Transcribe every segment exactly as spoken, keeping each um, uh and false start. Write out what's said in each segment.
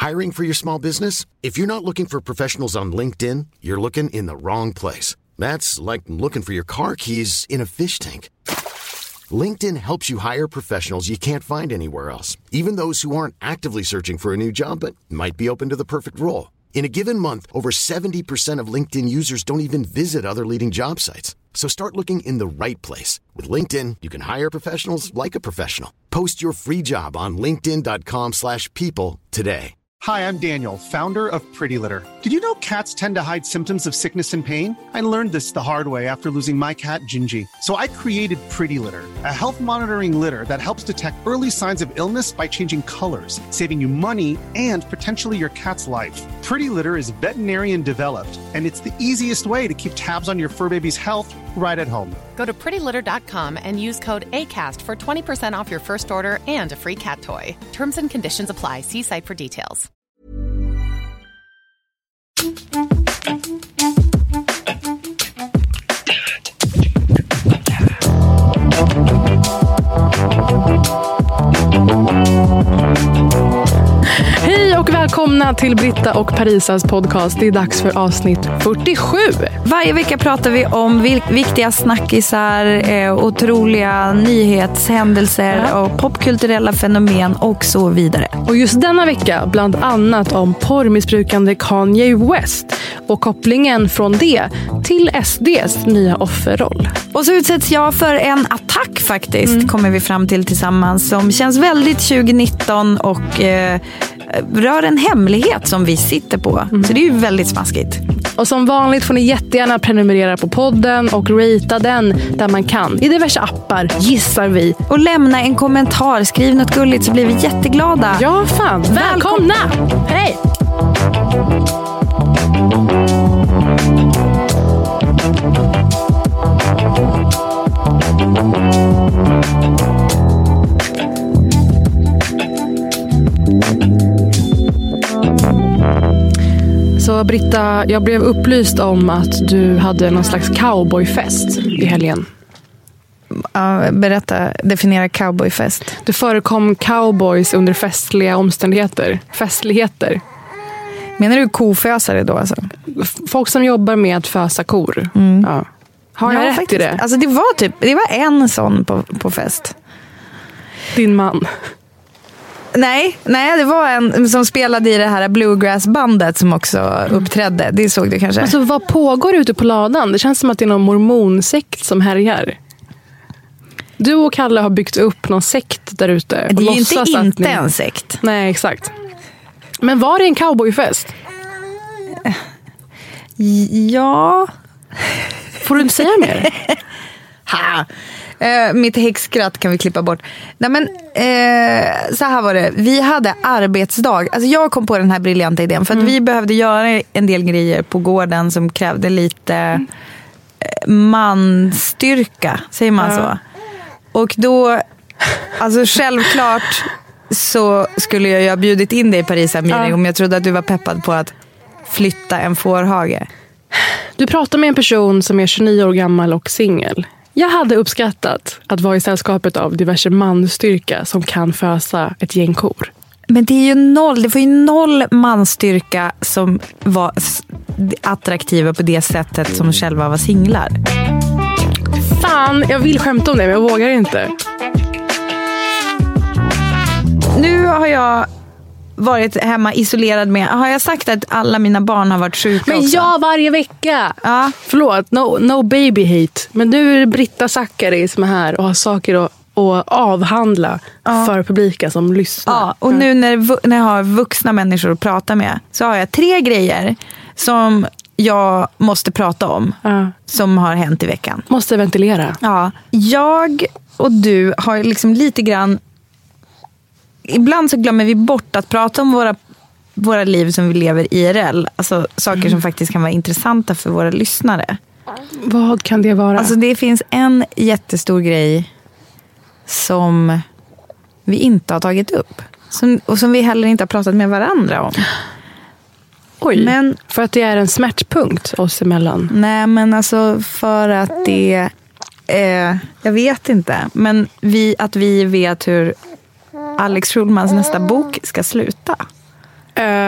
Hiring for your small business? If you're not looking for professionals on LinkedIn, you're looking in the wrong place. That's like looking for your car keys in a fish tank. LinkedIn helps you hire professionals you can't find anywhere else, even those who aren't actively searching for a new job but might be open to the perfect role. In a given month, over seventy percent of LinkedIn users don't even visit other leading job sites. So start looking in the right place. With LinkedIn, you can hire professionals like a professional. Post your free job on linkedin dot com slash people today. Hi, I'm Daniel, founder of Pretty Litter. Did you know cats tend to hide symptoms of sickness and pain? I learned this the hard way after losing my cat, Gingy. So I created Pretty Litter, a health monitoring litter that helps detect early signs of illness by changing colors, saving you money and potentially your cat's life. Pretty Litter is veterinarian developed, and it's the easiest way to keep tabs on your fur baby's health right at home. Go to pretty litter dot com and use code ACAST for twenty percent off your first order and a free cat toy. Terms and conditions apply. See site for details. Hej och välkomna till Britta och Parisas podcast. Det är dags för avsnitt fyrtiosju. Varje vecka pratar vi om viktiga snackisar, eh, otroliga nyhetshändelser ja. och popkulturella fenomen och så vidare. Och just denna vecka bland annat om porrmissbrukande Kanye West och kopplingen från det till S D:s nya offerroll. Och så utsätts jag för en attack faktiskt, mm. kommer vi fram till tillsammans, som känns väldigt tjugonitton och eh, rör en hemlighet som vi sitter på. Mm. Så det är ju väldigt smaskigt. Och som vanligt får ni jättegärna prenumerera på podden och ratea den där man kan. I diverse appar, gissar vi. Och lämna en kommentar, skriv något gulligt så blir vi jätteglada. Ja, fan. Välkomna! Välkomna. Hej! Så Britta, jag blev upplyst om att du hade någon slags cowboyfest i helgen. Ja, berätta, definiera cowboyfest. Det förekom cowboys under festliga omständigheter. Festligheter. Menar du kofösare då alltså? Folk som jobbar med att fösa kor. Mm. Ja. Har jag ja, rätt faktiskt. i det? Alltså det var typ, det var en sån på, på fest. Din man? Nej, nej, det var en som spelade i det här bluegrass-bandet som också uppträdde. Det såg du kanske. Alltså vad pågår ute på ladan? Det känns som att det är någon mormonsekt som härjar. Du och Kalle har byggt upp någon sekt där ute. Det är ju inte, inte ni... en sekt. Nej, exakt. Men var det en cowboyfest? Ja. Får du inte säga mer? Ha! Uh, mitt häxskratt kan vi klippa bort. Nej men, uh, så här var det. Vi hade arbetsdag. Alltså jag kom på den här briljanta idén. För att mm. vi behövde göra en del grejer på gården som krävde lite mm. manstyrka. Säger man ja. så? Och då, alltså självklart så skulle jag ju ha bjudit in dig i Paris här, ja. om jag trodde att du var peppad på att flytta en fårhage. Du pratar med en person som är tjugonio år gammal och singel. Jag hade uppskattat att vara i sällskapet av diverse manstyrka som kan fösa ett gäng kor. Men det är ju noll, det får ju noll manstyrka som var attraktiva på det sättet som själva var singlar. Fan, jag vill skämta om det men jag vågar inte. Nu har jag varit hemma isolerad med. Har jag sagt att alla mina barn har varit sjuka men också? Ja, varje vecka. Ja. Förlåt, no, no baby hate. Men nu är det Britta Zackari som är här och har saker att, att avhandla ja. för publiken som lyssnar. Ja, och nu när, när jag har vuxna människor att prata med så har jag tre grejer som jag måste prata om ja. som har hänt i veckan. Måste ventilera. Ja, jag och du har liksom lite grann. Ibland så glömmer vi bort att prata om våra, våra liv som vi lever I R L. Alltså saker mm. som faktiskt kan vara intressanta för våra lyssnare. Vad kan det vara? Alltså det finns en jättestor grej som vi inte har tagit upp. Som, och som vi heller inte har pratat med varandra om. Oj, men, för att det är en smärtpunkt oss emellan. Nej, men alltså för att det... Eh, jag vet inte. Men vi, att vi vet hur Alex Schulmans nästa bok ska sluta. Uh,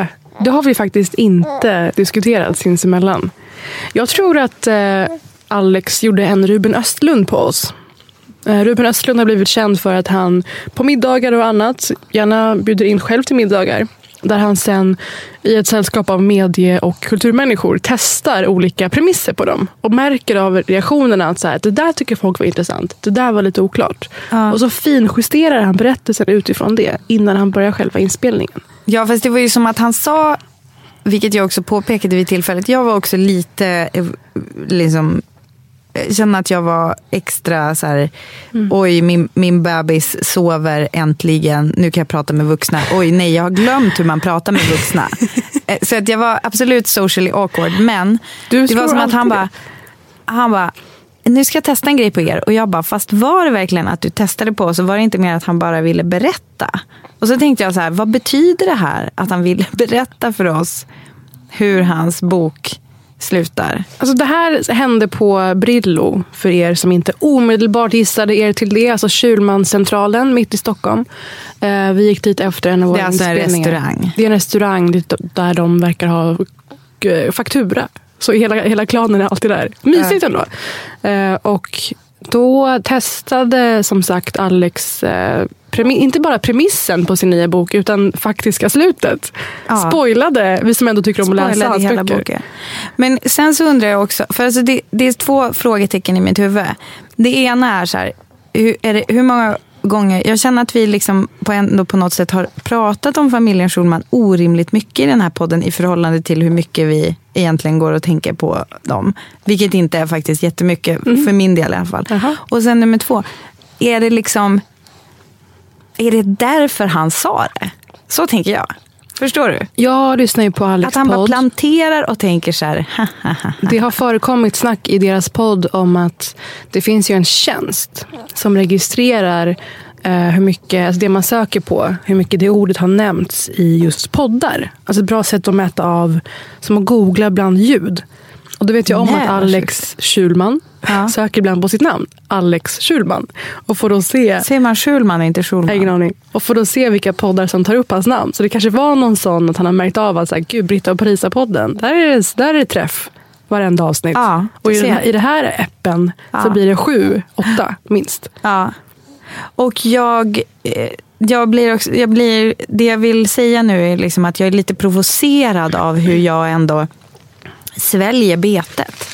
det har vi faktiskt inte diskuterat sinsemellan. Jag tror att eh, Alex gjorde en Ruben Östlund på oss. Eh, Ruben Östlund har blivit känd för att han på middagar och annat gärna bjuder in själv till middagar. Där han sen i ett sällskap av medie- och kulturmänniskor testar olika premisser på dem. Och märker av reaktionerna att så här, det där tycker folk var intressant. Det där var lite oklart. Ja. Och så finjusterar han berättelsen utifrån det innan han börjar själva inspelningen. Ja, fast det var ju som att han sa, vilket jag också påpekade vid tillfället. Jag var också lite liksom... Jag känner att jag var extra så här, mm. oj, min, min bebis sover äntligen, nu kan jag prata med vuxna. Oj, nej, jag har glömt hur man pratar med vuxna. Så att jag var absolut socially awkward, men du det var som att han bara, han bara, nu ska jag testa en grej på er. Och jag bara, fast var det verkligen att du testade på, så var det inte mer att han bara ville berätta. Och så tänkte jag så här, vad betyder det här att han ville berätta för oss hur hans bok slutar? Alltså det här hände på Brillo, för er som inte omedelbart gissade er till det. Alltså Schulmancentralen mitt i Stockholm. Eh, vi gick dit efter en av våra inspelningar. Det är alltså en restaurang. Det är en restaurang där de verkar ha faktura. Så hela, hela klanen är alltid där. Mysigt ändå. Eh, och då testade som sagt Alex eh, premi- inte bara premissen på sin nya bok utan faktiska slutet. Ja. Spoilade, vi som ändå tycker om att läsa hans böcker. Boken. Men sen så undrar jag också, för alltså det, det är två frågetecken i mitt huvud. Det ena är så här, hur, är det, hur många gånger, jag känner att vi liksom på, ändå på något sätt har pratat om familjen Schulman orimligt mycket i den här podden i förhållande till hur mycket vi egentligen går och tänker på dem. Vilket inte är faktiskt jättemycket, mm. för min del i alla fall. Uh-huh. Och sen nummer två, är det liksom, är det därför han sa det? Så tänker jag. Förstår du? Jag lyssnar ju på Alex att han podd. Bara planterar och tänker så här. Ha, ha, ha, ha. Det har förekommit snack i deras podd om att det finns ju en tjänst som registrerar eh, hur mycket, alltså det man söker på, hur mycket det ordet har nämnts i just poddar. Alltså ett bra sätt att mäta av, som att googla bland ljud. Och då vet jag om Nej, att Alex Schulman ja. söker ibland på sitt namn. Alex Schulman. Och får då se... Ser man Schulman och inte Schulman? Ingen aning. Och får då se vilka poddar som tar upp hans namn. Så det kanske var någon sån att han har märkt av att så här, gud, Britta och Parisa-podden. Där är det, där är det träff. Varenda avsnitt. Ja, och i, den här, i det här appen ja. så blir det sju, åtta minst. Ja. Och jag... Jag blir också, jag blir, det jag vill säga nu är liksom att jag är lite provocerad av hur jag ändå sväljer betet.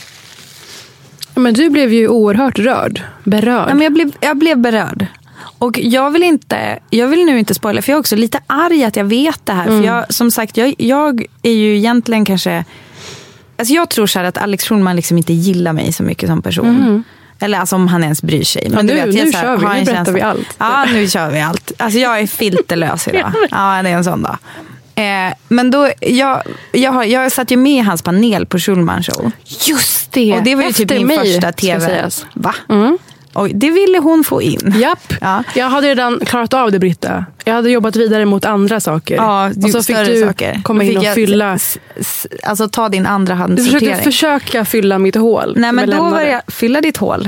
Men du blev ju oerhört rörd. Berörd. Ja, men jag, blev, jag blev berörd. Och jag vill inte, jag vill nu inte spoila, för jag är också lite arg att jag vet det här. Mm. För jag, som sagt, jag, jag är ju egentligen kanske... Alltså jag tror så här att Alex Schulman liksom inte gillar mig så mycket som person. Mm. Eller alltså om han ens bryr sig. Men ja, nu, du vet, jag nu så här, kör vi, nu berättar känsla. vi allt. Ja, nu kör vi allt. Alltså jag är filterlös idag. Ja, det är en sån dag. Eh, men då, jag, jag, har, jag satt ju med i hans panel på Schulman Show. Just det. Och det var ju typ min mig, första tv. Va? Mm. Och det ville hon få in. Japp. Ja. Jag hade redan klarat av det, Britta. Jag hade jobbat vidare mot andra saker. Ja, och så fick du saker. komma in och fylla. S- s- alltså ta din andra hand. Du försökte försöka fylla mitt hål. Nej, men då var jag fylla ditt hål.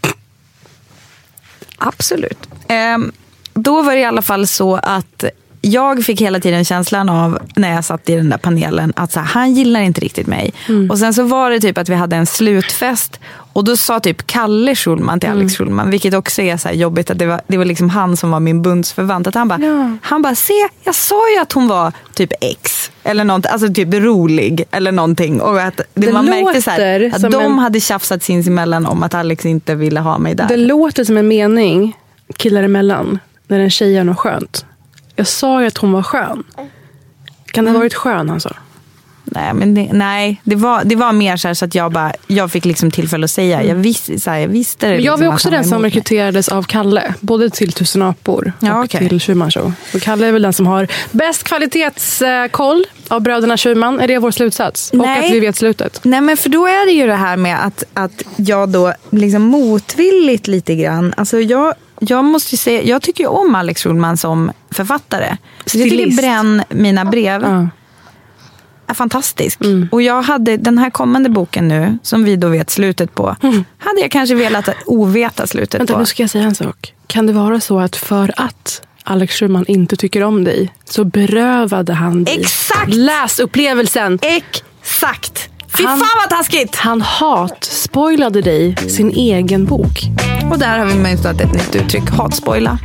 Absolut. Ehm, då var det i alla fall så att jag fick hela tiden känslan av när jag satt i den där panelen att så här, han gillar inte riktigt mig. Mm. Och sen så var det typ att vi hade en slutfest och då sa typ Kalle Schulman till Alex mm. Schulman, vilket också är så här jobbigt att det var, det var liksom han som var min bundsförvant. Att han bara, ja. han bara, se, jag sa ju att hon var typ ex eller något, alltså typ rolig eller någonting. Och att det, det man märkte så här, att de en... hade tjafsat sinsemellan om att Alex inte ville ha mig där. Det låter som en mening killar emellan när en tjej gör något skönt. Jag sa ju att hon var skön. Kan det ha varit skön, alltså? Nej, men det, nej, det var, det var mer så, här så att jag bara, jag fick liksom tillfälle att säga. Jag, vis, så här, jag visste det. Men jag liksom var också den som rekryterades av Kalle. Både till Tusen apor och ja, okay. till Schulman Show. Och Kalle är väl den som har bäst kvalitetskoll av bröderna Schulman. Är det vår slutsats? Nej. Och att vi vet slutet. Nej, men för då är det ju det här med att, att jag då liksom motvilligt lite grann. Alltså jag... Jag måste ju säga, jag tycker ju om Alex Schulman som författare. Så jag tycker Bränn mina brev uh. är fantastisk. Mm. Och jag hade den här kommande boken nu, som vi då vet slutet på, mm. hade jag kanske velat oveta slutet Vänta, på. Nu ska jag säga en sak. Kan det vara så att för att Alex Schulman inte tycker om dig så berövade han dig. Exakt! Läsupplevelsen. Exakt! Fy Han- fan vad taskigt! Han hat spoilade dig sin egen bok. Och där har vi möjligtvis ett nytt uttryck, hatspoila.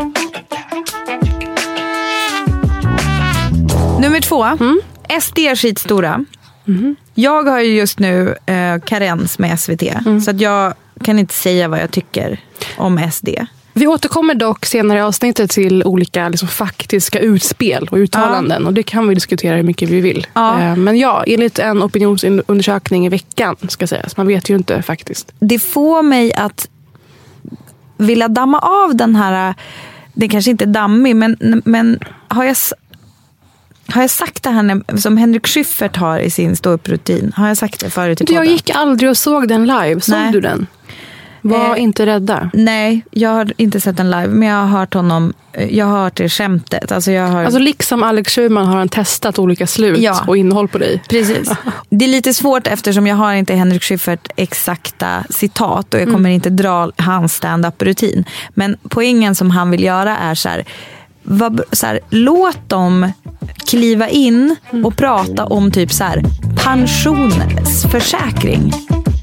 Nummer två. Mm. S D är skitstora. Mm. Jag har ju just nu eh, karens med S V T. Mm. Så att jag kan inte säga vad jag tycker om S D. Vi återkommer dock senare i avsnittet till olika liksom, faktiska utspel och uttalanden. Ja. Och det kan vi diskutera hur mycket vi vill. Ja. Eh, men ja, enligt en opinionsundersökning i veckan ska sägas. Man vet ju inte faktiskt. Det får mig att vilja damma av den här... Det kanske inte är dammig, men, men har jag... Har jag sagt det här när, som Henrik Schyffert har i sin ståupprutin? Har jag sagt det förut i podden? Jag gick aldrig och såg den live. Såg Nej. du den? Var eh, inte rädda. Nej, jag har inte sett den live. Men jag har hört honom. Jag har hört det skämtet. Alltså, jag har... alltså liksom Alex Schulman har han testat olika slut ja. och innehåll på dig. Precis. Det är lite svårt eftersom jag har inte Henrik Schyffert exakta citat. Och jag kommer mm. inte dra hans stand-up-rutin. Men poängen som han vill göra är så här... Vad, så här, låt dem kliva in och prata om typ så här pensionsförsäkring.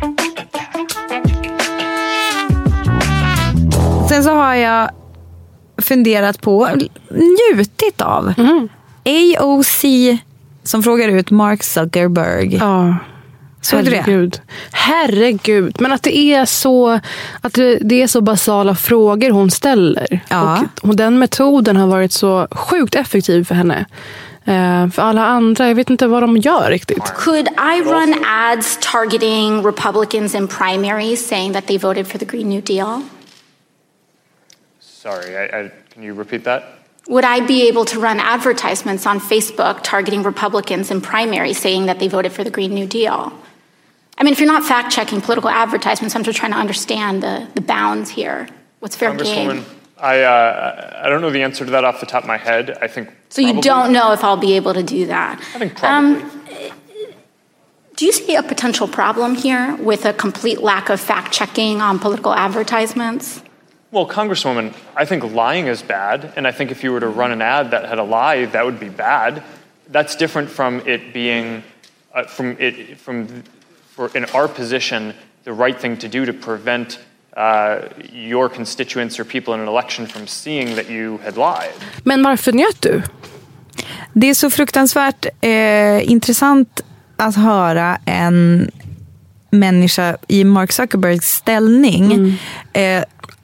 Sen så har jag funderat på, njutit av mm. A O C som frågar ut Mark Zuckerberg. Ja. Såg du det? Herregud. Men att det är så att det, det är så basala frågor hon ställer. Ja. Och, och den metoden har varit så sjukt effektiv för henne. Uh, för alla andra, jag vet inte vad de gör riktigt. Could I run ads targeting Republicans in primaries saying that they voted for the Green New Deal? Sorry, I, I, can you repeat that? Would I be able to run advertisements on Facebook targeting Republicans in primaries saying that they voted for the Green New Deal? I mean, if you're not fact-checking political advertisements, I'm just trying to understand the, the bounds here. What's fair game? I, uh, I don't know the answer to that off the top of my head. I think So you don't know if I'll be able to do that? I think probably. Um, do you see a potential problem here with a complete lack of fact-checking on political advertisements? Well, Congresswoman, I think lying is bad, and I think if you were to run an ad that had a lie, that would be bad. That's different from it being, uh, from it, from, for in our position, the right thing to do to prevent uh, your constituents or people in an election from seeing that you had lied. Men varför njöt du? Det är så fruktansvärt eh, intressant att höra en människa i Mark Zuckerbergs ställning mm. eh,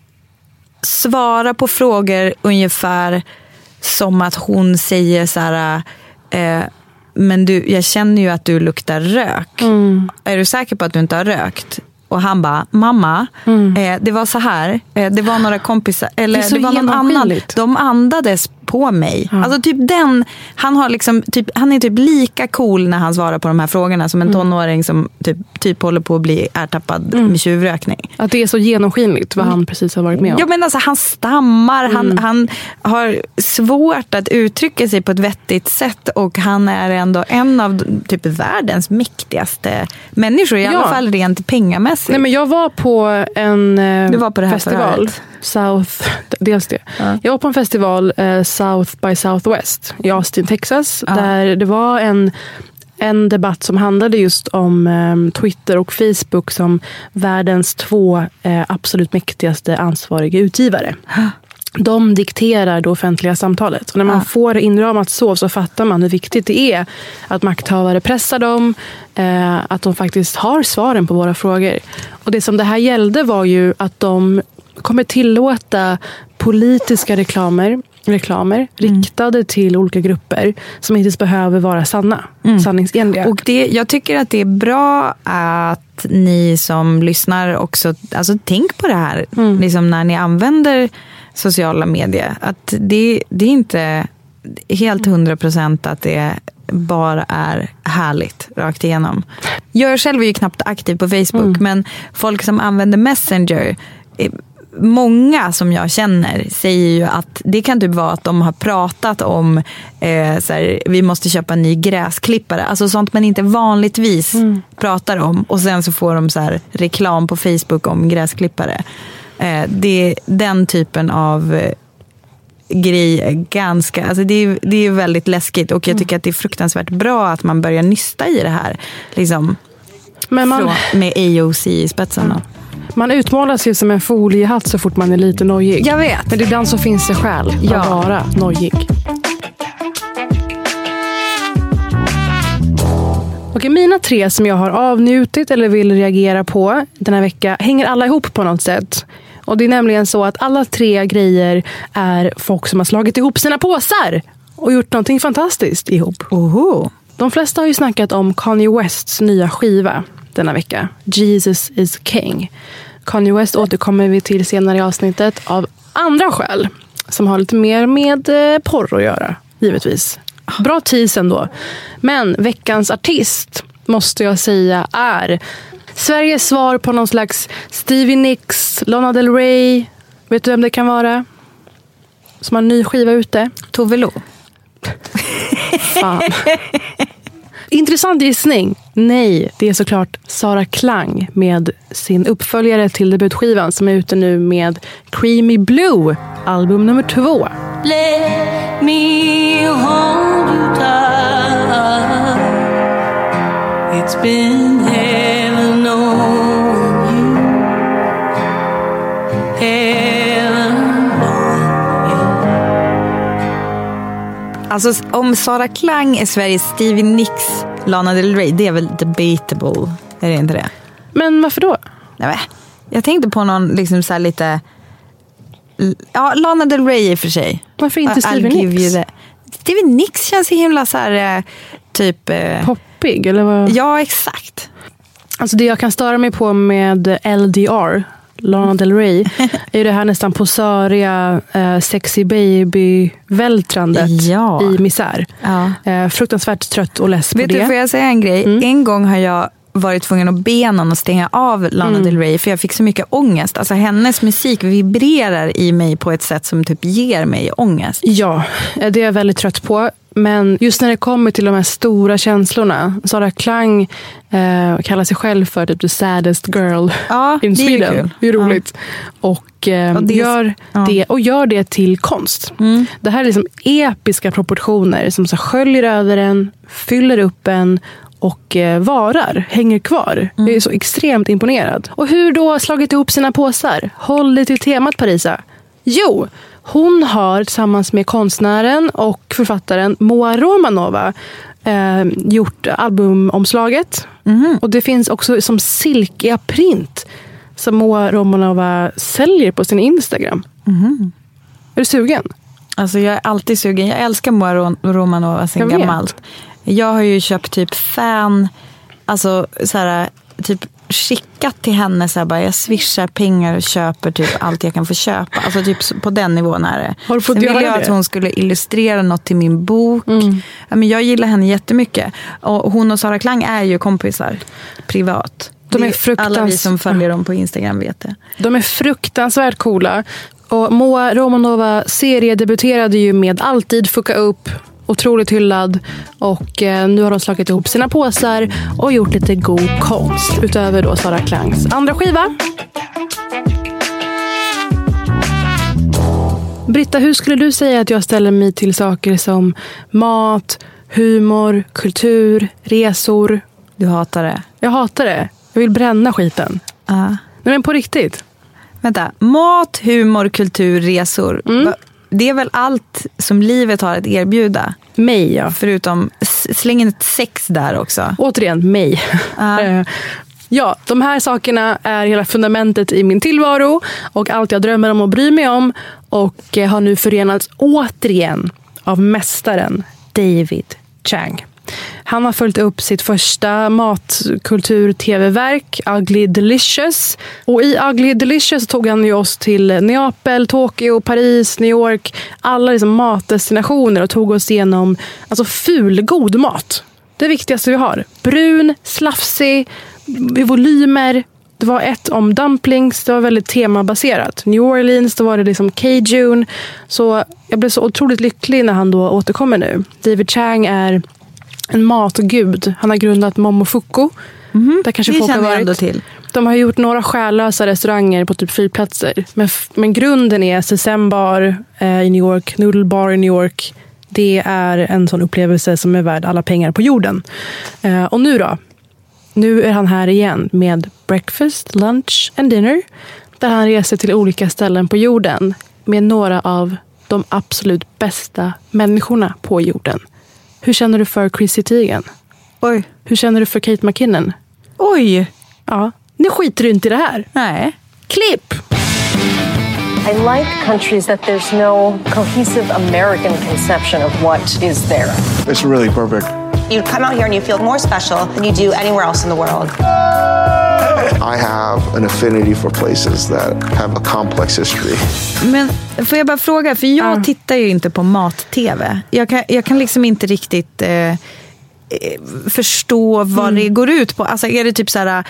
svara på frågor ungefär som att hon säger så här, eh, men du, jag känner ju att du luktar rök. Mm. Är du säker på att du inte har rökt? Och han bara, mamma, mm. eh, det var så här, eh, det var några kompisar, eller det, det var någon annan, de andades på mig. Mm. Alltså typ den, han har liksom, typ, han är typ lika cool när han svarar på de här frågorna som en mm. tonåring som typ, typ håller på att bli ertappad mm. med tjuvrökning. Att det är så genomskinligt vad mm. han precis har varit med om. Ja, men alltså han stammar, mm. han, han har svårt att uttrycka sig på ett vettigt sätt och han är ändå en av typ världens mäktigaste människor, i ja. alla fall rent pengamässigt. Nej, men jag var på en eh, du var på det här festival. Förhöret. South, dels det. Ja. Jag var på en festival, eh, South by Southwest i Austin, Texas. Ja. Där det var en, en debatt som handlade just om eh, Twitter och Facebook som världens två eh, absolut mäktigaste ansvariga utgivare. Ja. De dikterar det offentliga samtalet. Och när man ja. får inramat så, så fattar man hur viktigt det är att makthavare pressar dem, eh, att de faktiskt har svaren på våra frågor. Och det som det här gällde var ju att de kommer tillåta politiska reklamer, reklamer mm. riktade till olika grupper som inte behöver vara sanna, mm. sanningsenliga. Och det, jag tycker att det är bra att ni som lyssnar också, alltså tänk på det här mm. liksom när ni använder sociala medier, att det, det är inte helt hundra procent att det bara är härligt rakt igenom. Jag själv är ju knappt aktiv på Facebook, mm. men folk som använder Messenger, många som jag känner säger ju att det kan typ vara att de har pratat om eh, så här, vi måste köpa en ny gräsklippare, alltså sånt man inte vanligtvis mm. pratar om, och sen så får de så här reklam på Facebook om gräsklippare. Eh, det är den typen av grej är ganska, alltså det är, det är väldigt läskigt och jag tycker att det är fruktansvärt bra att man börjar nysta i det här liksom, men man, från, med A O C i spetsen. Mm. Man utmålas ju som en foliehatt så fort man är lite nojig. Jag vet. Men ibland så finns det skäl ja. att vara nojig. Okej, mina tre som jag har avnjutit eller vill reagera på den här veckan hänger alla ihop på något sätt. Och det är nämligen så att alla tre grejer är folk som har slagit ihop sina påsar och gjort någonting fantastiskt ihop. Oho. De flesta har ju snackat om Kanye Wests nya skiva denna vecka. Jesus is King. Kanye West återkommer vi till senare i avsnittet av andra skäl som har lite mer med porr att göra, givetvis. Bra tease ändå. Men veckans artist måste jag säga är Sveriges svar på någon slags Stevie Nicks, Lana Del Rey. Vet du vem det kan vara? Som har en ny skiva ute. Tove Lo. Fan. Intressant gissning. Nej, det är såklart Sara Klang med sin uppföljare till debutskivan som är ute nu med Creamy Blue, album nummer två. Let me hold you tight. It's been heaven on you. Heaven on you. Alltså om Sara Klang är Sveriges Stevie Nicks, Lana Del Rey, det är väl debatable, är det inte det? Men varför då? Nej, men jag tänkte på någon liksom så här lite, ja, Lana Del Rey i och för sig. Varför inte Stevie Nicks? Stevie Nicks känns så himla så här typ poppig eller vad? Ja, exakt. Alltså det jag kan störa mig på med L D R, Lana Del Rey, är ju det här nästan posöriga eh, sexy baby-vältrandet ja. i misär. Ja. Eh, fruktansvärt trött och less på Vet det. Vet du, får jag säga en grej? Mm. En gång har jag varit tvungen att be någon att stänga av Lana mm. Del Rey för jag fick så mycket ångest. Alltså hennes musik vibrerar i mig på ett sätt som typ ger mig ångest. Ja, det är jag väldigt trött på. Men just när det kommer till de här stora känslorna, Sara Klang eh, kallar sig själv för typ the saddest girl ja, in Sweden. Det är kul. Det är roligt. Ja. Och, eh, och det, gör ja. det, och gör det till konst. Mm. Det här är liksom episka proportioner som så sköljer över en, fyller upp en och eh, varar, hänger kvar. Mm. Jag är så extremt imponerad. Och hur då slagit ihop sina påsar? Håll dig till temat, Parisa. Jo, hon har tillsammans med konstnären och författaren Moa Romanova eh, gjort albumomslaget. Mm. Och det finns också som silkiga print som Moa Romanova säljer på sin Instagram. Mm. Är du sugen? Alltså jag är alltid sugen. Jag älskar Moa Romanova sen gammalt. Jag har ju köpt typ fan, alltså så här, typ skickat till henne så här, bara jag swishar pengar och köper typ allt jag kan få köpa. Alltså typ på den nivån är det. Har du fått Sen göra ville jag det? Att hon skulle illustrera något till min bok. Mm. Ja, men jag gillar henne jättemycket. Och hon och Sara Klang är ju kompisar privat. De är fruktans... Alla vi som följer dem på Instagram vet det. De är fruktansvärt coola. Och Moa Romanova seriedebuterade ju med Alltid fucka upp. Otroligt hyllad. Och eh, nu har de slagit ihop sina påsar och gjort lite god konst. Utöver då Sara Klangs andra skiva. Britta, hur skulle du säga att jag ställer mig till saker som mat, humor, kultur, resor? Du hatar det. Jag hatar det. Jag vill bränna skiten. Uh. Nej, men på riktigt. Vänta, mat, humor, kultur, resor. Mm. Det är väl allt som livet har att erbjuda? Mig, ja. Förutom, släng in ett sex där också. Återigen, mig. Uh. Ja, de här sakerna är hela fundamentet i min tillvaro och allt jag drömmer om och bryr mig om och har nu förenats återigen av mästaren David Chang. Han har följt upp sitt första matkultur-tv-verk Ugly Delicious. Och i Ugly Delicious tog han ju oss till Neapel, Tokyo, Paris, New York. Alla liksom matdestinationer och tog oss igenom alltså fulgod mat. Det viktigaste vi har. Brun, slafsig, volymer. Det var ett om dumplings, det var väldigt temabaserat. New Orleans, då var det liksom Cajun. Så jag blev så otroligt lycklig när han då återkommer nu. David Chang är en matgud. Han har grundat Momofuku. Mm-hmm. Där kanske det folk har känner jag varit. ändå till. De har gjort några själlösa restauranger på typ flygplatser. Men, men grunden är Sesembar eh, i New York, Noodle Bar i New York. Det är en sån upplevelse som är värd alla pengar på jorden. Eh, och nu då? Nu är han här igen med breakfast, lunch and dinner. Där han reser till olika ställen på jorden med några av de absolut bästa människorna på jorden. Hur känner du för Chrissy Teigen? Oj. Hur känner du för Kate McKinnon? Oj. Ja, nu skiter du inte i det här. Nej. Klipp! I like countries that there's no cohesive American conception of what is there. It's really perfect. You come out here and you feel more special than you do anywhere else in the world. I have an affinity for places that have a complex history. Men får jag bara fråga, för jag uh. tittar ju inte på mat-tv. Jag kan, jag kan liksom inte riktigt eh, förstå vad mm. det går ut på. Alltså är det typ så här,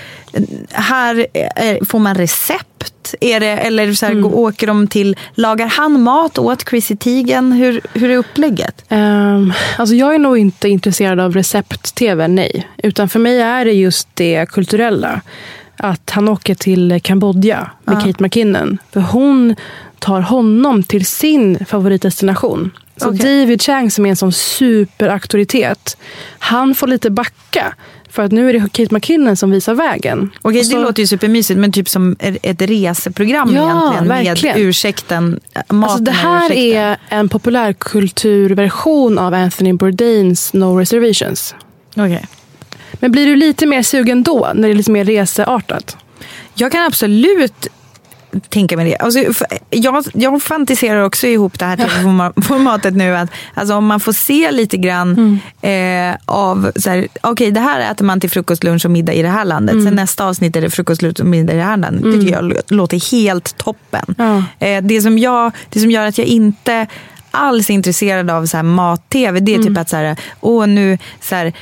här är, får man recept? Är det, eller så här, mm. åker de till, lagar han mat åt Chrissy Teigen? Hur, hur är upplägget? Um, alltså jag är nog inte intresserad av recept-tv, nej. Utan för mig är det just det kulturella. Att han åker till Kambodja med uh. Kate McKinnon. För hon tar honom till sin favoritdestination. Så okay. David Chang, som är en sån superauktoritet, han får lite backa. För att nu är det Kate McKinnon som visar vägen. Okej, okay, så... det låter ju supermysigt, men typ som ett reseprogram ja, egentligen. Verkligen. Med ursäkten. Alltså det här ursäkten. är en populärkulturversion av Anthony Bourdains No Reservations. Okej. Okay. Men blir du lite mer sugen då, när det är lite mer researtat? Jag kan absolut tänka mig det. Alltså, jag, jag fantiserar också ihop det här tv-formatet nu. Att, alltså, om man får se lite grann mm. eh, av okej, okay, det här äter man till frukost, lunch och middag i det här landet. Mm. Sen nästa avsnitt är det frukost, lunch och middag i det här landet. Mm. Det tycker jag låter helt toppen. Ja. Eh, det, som jag, det som gör att jag inte alls intresserad av så här mat-tv, det är mm. typ att så här, åh, nu så här,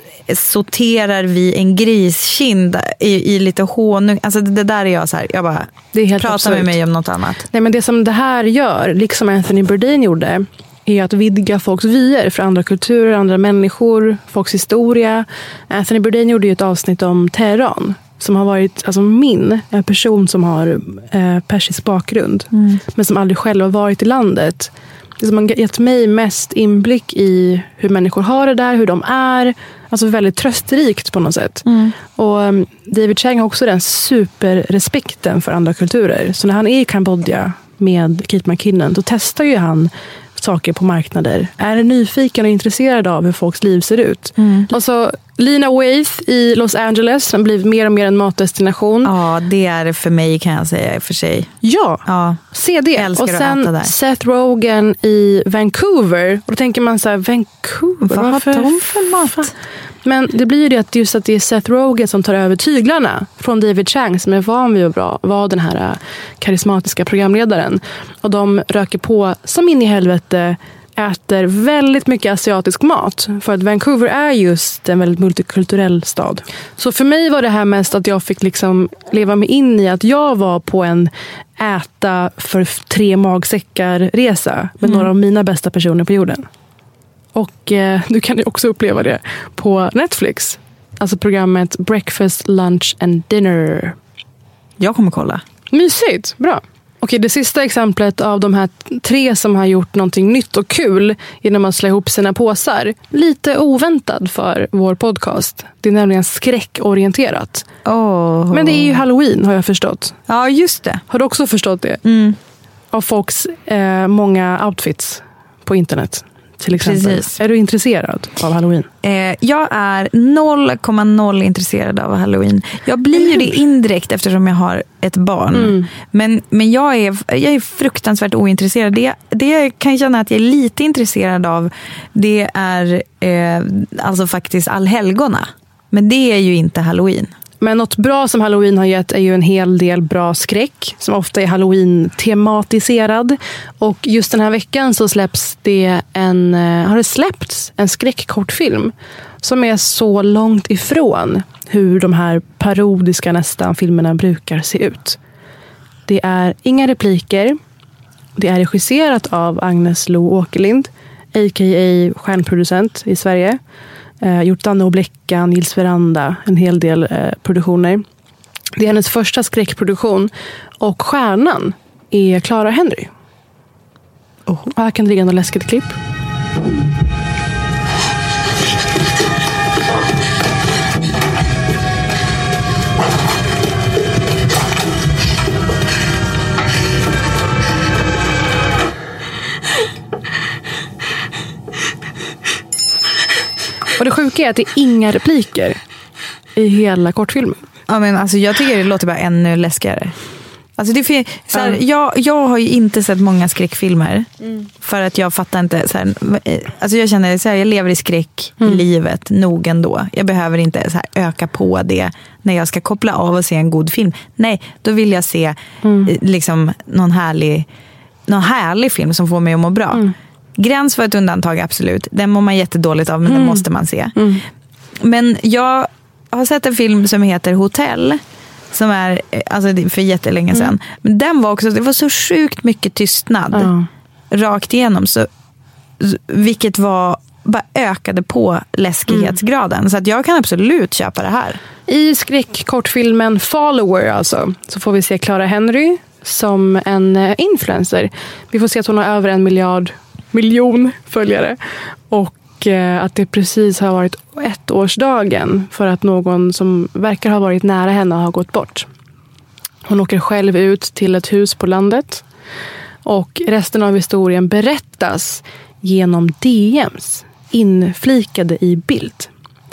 sorterar vi en griskind i, i lite honung. Alltså det, det där är jag så här, jag bara det är helt pratar absurd. Med mig om något annat. Nej, men det som det här gör, liksom Anthony Bourdain gjorde, är att vidga folks vyer för andra kulturer, andra människor, folks historia. Anthony Bourdain gjorde ju ett avsnitt om Teheran, som har varit, alltså min, en person som har eh, persisk bakgrund, mm. men som aldrig själv har varit i landet. Det som har gett mig mest inblick i hur människor har det där, hur de är. Alltså väldigt trösterikt på något sätt. Mm. Och um, David Chang har också den superrespekten för andra kulturer. Så när han är i Kambodja med Kate McKinnon, då testar ju han saker på marknader. Är nyfiken och intresserad av hur folks liv ser ut. Mm. Och så Lena Waithe i Los Angeles har blivit mer och mer en matdestination. Ja, det är det för mig, kan jag säga för sig. Ja, ja. Se det. Och sen Seth Rogen i Vancouver. Och då tänker man så här, Vancouver? Vad har de för mat? Men det blir ju det att just att det är Seth Rogen som tar över tyglarna från David Chang, som är van vid att vara den här karismatiska programledaren. Och de röker på som in i helvete, äter väldigt mycket asiatisk mat. För att Vancouver är just en väldigt multikulturell stad. Så för mig var det här mest att jag fick liksom leva mig in i att jag var på en äta för tre magsäckar-resa med mm. några av mina bästa personer på jorden. Och eh, du kan ju också uppleva det på Netflix. Alltså programmet Breakfast, Lunch and Dinner. Jag kommer kolla. Mysigt, bra. Okej, det sista exemplet av de här tre som har gjort någonting nytt och kul genom att slå ihop sina påsar. Lite oväntad för vår podcast. Det är nämligen skräckorienterat. Oh. Men det är ju Halloween, har jag förstått. Ja, just det. Har du också förstått det? Mm. Av folks eh, många outfits på internet. Till exempel. Precis. Är du intresserad av Halloween? Eh, jag är noll komma noll intresserad av Halloween. Jag blir ju det indirekt eftersom jag har ett barn. Mm. Men, men jag, är, jag är fruktansvärt ointresserad. Det, det jag kan känna att jag är lite intresserad av, det är eh, alltså faktiskt allhelgona. Men det är ju inte Halloween. Men något bra som Halloween har gett är ju en hel del bra skräck som ofta är Halloween-tematiserad. Och just den här veckan så släpps det en, har det släppts en skräckkortfilm som är så långt ifrån hur de här parodiska nästan filmerna brukar se ut. Det är inga repliker. Det är regisserat av Agnes Lo Åkerlind, a k a stjärnproducent i Sverige. Eh, gjort Danne och Bleckan, Gills Veranda, en hel del eh, produktioner. Det är hennes första skräckproduktion. Och stjärnan är Clara Henry. Oh. Här kan det ligga något läskigt klipp. Och det sjuka är att det är inga repliker i hela kortfilmen. Ja, men alltså, jag tycker det låter bara ännu läskigare. Alltså, det är, så här, mm. jag, jag har ju inte sett många skräckfilmer. Mm. För att jag fattar inte så här, alltså jag känner så här, jag lever i skräck mm. i livet nog ändå. Jag behöver inte så här, öka på det när jag ska koppla av och se en god film. Nej, då vill jag se mm. liksom, någon, härlig, någon härlig film som får mig att må bra. Mm. Gräns för ett undantag, absolut. Den mår man jättedåligt av, men mm. den måste man se. Mm. Men jag har sett en film som heter Hotell, som är alltså, för jättelänge sedan. Mm. Men den var också, det var så sjukt mycket tystnad mm. rakt igenom. Så, vilket var, bara ökade på läskighetsgraden. Mm. Så att jag kan absolut köpa det här. I skräckkortfilmen Follower alltså, så får vi se Clara Henry som en influencer. Vi får se att hon har över en miljard miljon följare. Och eh, att det precis har varit ettårsdagen för att någon som verkar ha varit nära henne har gått bort. Hon åker själv ut till ett hus på landet. Och resten av historien berättas genom D M's inflikade i bild.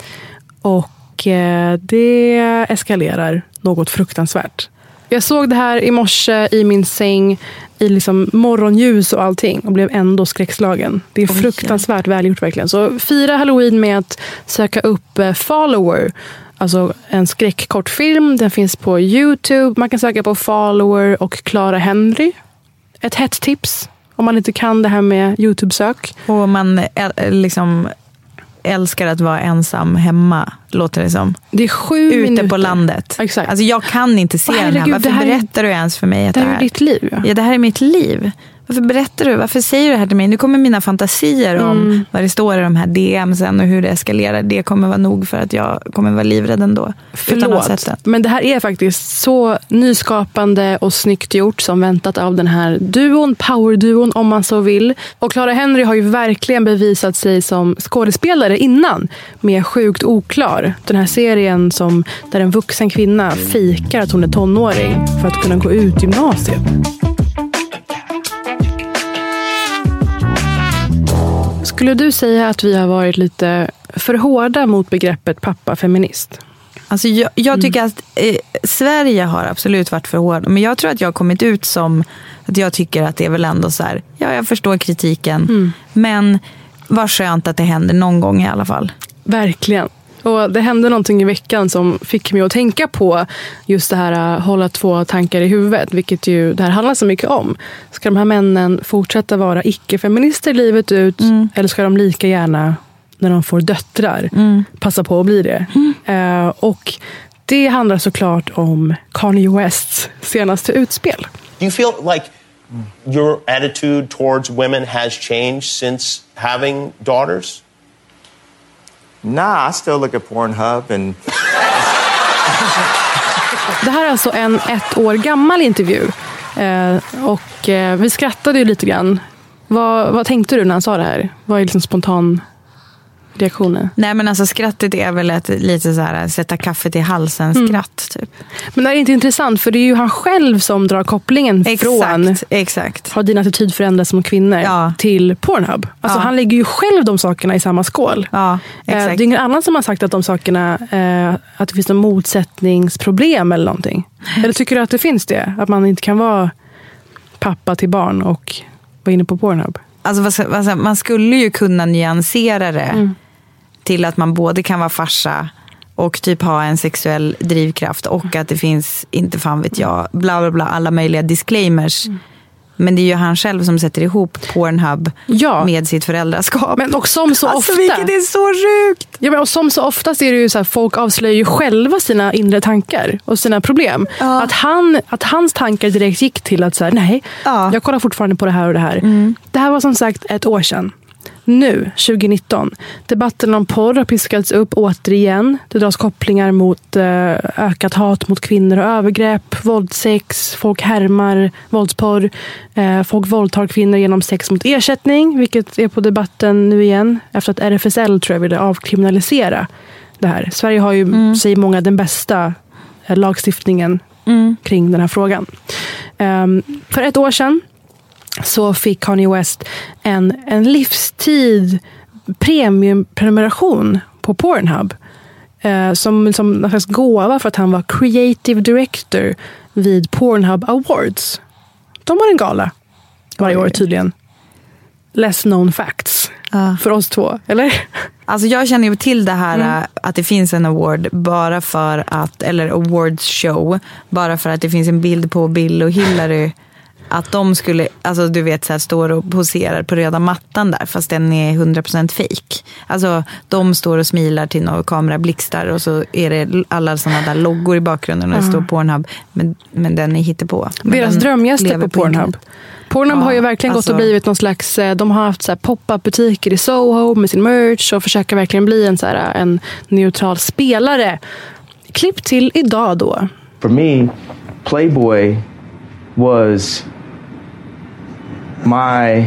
Och eh, det eskalerar något fruktansvärt. Jag såg det här i morse i min säng i liksom morgonljus och allting och blev ändå skräckslagen. Det är Oj, fruktansvärt ja. välgjort verkligen. Så fira Halloween med att söka upp Follower, alltså en skräckkortfilm. Den finns på YouTube. Man kan söka på Follower och Clara Henry. Ett hett tips om man inte kan det här med YouTube-sök. Och man liksom älskar att vara ensam hemma, låter det som. Det är sju Ute minuter. på landet. Exakt. Alltså jag kan inte se Herregud, den här. Varför det här berättar du ens för mig att det här det här är ditt liv? Ja. ja, det här är mitt liv. Varför berättar du? Varför säger du det här till mig? Nu kommer mina fantasier om mm. vad det står i de här D M:sen och hur det eskalerar. Det kommer vara nog för att jag kommer vara livrädd ändå. Förlåt, men det här är faktiskt så nyskapande och snyggt gjort som väntat av den här duon, power-duon om man så vill. Och Clara Henry har ju verkligen bevisat sig som skådespelare innan med Sjukt oklar. Den här serien som, där en vuxen kvinna fikar att hon är tonåring för att kunna gå ut gymnasiet. Skulle du säga att vi har varit lite för hårda mot begreppet pappa-feminist? Alltså jag, jag tycker mm. att eh, Sverige har absolut varit för hårda. Men jag tror att jag har kommit ut som att jag tycker att det är väl ändå så här, ja, jag förstår kritiken. Mm. Men vad skönt att det händer någon gång i alla fall. Verkligen. Och det hände någonting i veckan som fick mig att tänka på just det här att hålla två tankar i huvudet, vilket ju det här handlar så mycket om. Ska de här männen fortsätta vara icke-feminister livet ut mm. eller ska de lika gärna när de får döttrar mm. passa på att bli det? Mm. Uh, och det handlar såklart om Kanye Wests senaste utspel. Do you feel like your attitude towards women has changed since having daughters? Nah, I still look at Pornhub and... Det här är alltså en ett år gammal intervju. Eh, och eh, vi skrattade ju lite grann. Vad, vad tänkte du när han sa det här? Vad är liksom spontan reaktionen? Nej, men alltså skrattet är väl ett lite så här sätta kaffet i halsen skratt mm. typ. Men det är inte intressant för det är ju han själv som drar kopplingen exakt, från exakt. Har din attityd förändrats som kvinnor ja. till Pornhub. Alltså ja. han lägger ju själv de sakerna i samma skål. Ja, exakt. Eh, det är ingen annan som har sagt att de sakerna eh, att det finns en motsättningsproblem eller någonting. Eller tycker du att det finns det? Att man inte kan vara pappa till barn och vara inne på Pornhub? Alltså, alltså man skulle ju kunna nyansera det mm. till att man både kan vara farsa och typ ha en sexuell drivkraft och att det finns, inte fan vet jag, bla bla bla, alla möjliga disclaimers. Mm. Men det är ju han själv som sätter ihop Pornhub ja. med sitt föräldraskap. Men och som så alltså, ofta. Vilket är så sjukt. Ja, men och som så ofta är det ju så här, folk avslöjar ju själva sina inre tankar och sina problem. Ja. Att, han, att hans tankar direkt gick till att så här, nej, ja. jag kollar fortfarande på det här och det här. Mm. Det här var som sagt ett år sedan. Nu, tjugonitton, debatten om porr har piskats upp återigen. Det dras kopplingar mot eh, ökat hat mot kvinnor och övergrepp, våldsex, folk härmar våldsporr, eh, folk våldtar kvinnor genom sex mot ersättning, vilket är på debatten nu igen, efter att R F S L tror jag ville avkriminalisera det här. Sverige har ju, mm. säger många, den bästa eh, lagstiftningen mm. kring den här frågan. Um, för ett år sedan så fick Kanye West en, en livstid premiumprenumeration på Pornhub eh, som, som en slags gåva för att han var creative director vid Pornhub Awards. De har en gala varje år tydligen. Less known facts uh. för oss två, eller? Alltså jag känner ju till det här mm. att det finns en award bara för att, eller awards show, bara för att det finns en bild på Bill och Hillary. Att de skulle, alltså du vet, så här, står och poserar på röda mattan där, fast den är hundra procent fake. Alltså de står och smilar till några kamerablixtar och så är det alla sådana där loggor i bakgrunden och det mm. står Pornhub, men, men den är hittepå. Men deras drömgäster på Pornhub. Pornhub ja, har ju verkligen alltså, gått och blivit någon slags, de har haft så här pop-up butiker i Soho med sin merch och försöker verkligen bli en, så här, en neutral spelare. Klipp till idag då. For me, Playboy was my